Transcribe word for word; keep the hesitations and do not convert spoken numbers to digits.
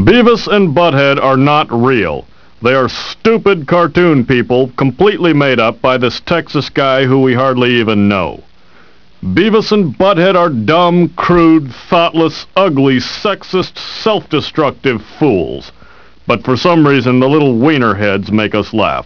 Beavis and Butthead are not real. They are stupid cartoon people completely made up by this Texas guy who we hardly even know. Beavis and Butthead are dumb, crude, thoughtless, ugly, sexist, self-destructive fools. But for some reason, the little wiener heads make us laugh.